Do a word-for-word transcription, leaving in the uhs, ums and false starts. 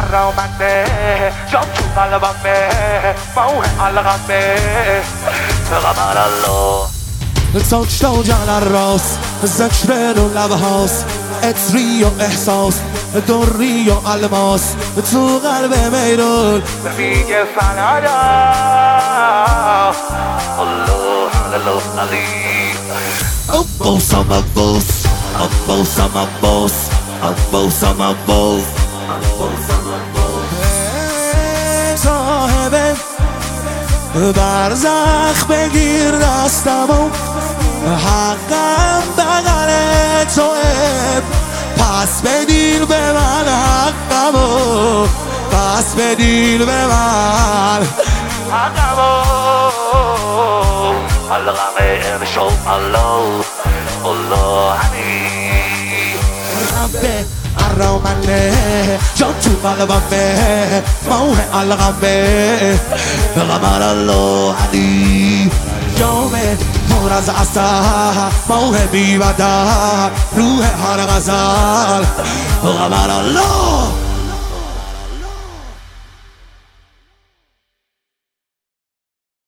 الرومنه جام تو قلبمه موه علقمه غمر الله touched down على الراس ذكرين ولبهاس عطری و احساس دری و الماس تو قلب میرون میگه فنادا الله الله علی عباس هم عباس عباس هم عباس عباس هم عباس صاحب برزخ بگیر دستمو حقم بغل توه پس بدین به من حقمو پس بدین به من حقمو علقمه امشو الله الله علی ربه الرومنه جان تو قلبمه موه علقمه غمر الله علی جامه پر از عسل موه بی بدل روح هر غزل غمر الله